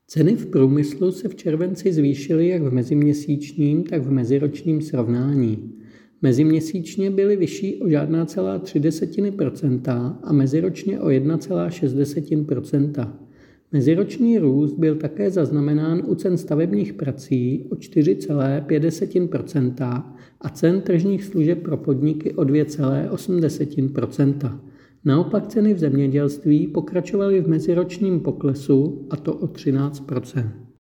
Ceny v průmyslu se v červenci zvýšily jak v meziměsíčním, tak v meziročním srovnání. Meziměsíčně byly vyšší o žádná celá 0,3% a meziročně o 1,6%. Meziroční růst byl také zaznamenán u cen stavebních prací o 4,5% a cen tržních služeb pro podniky o 2,8%. Naopak ceny v zemědělství pokračovaly v meziročním poklesu, a to o 13%.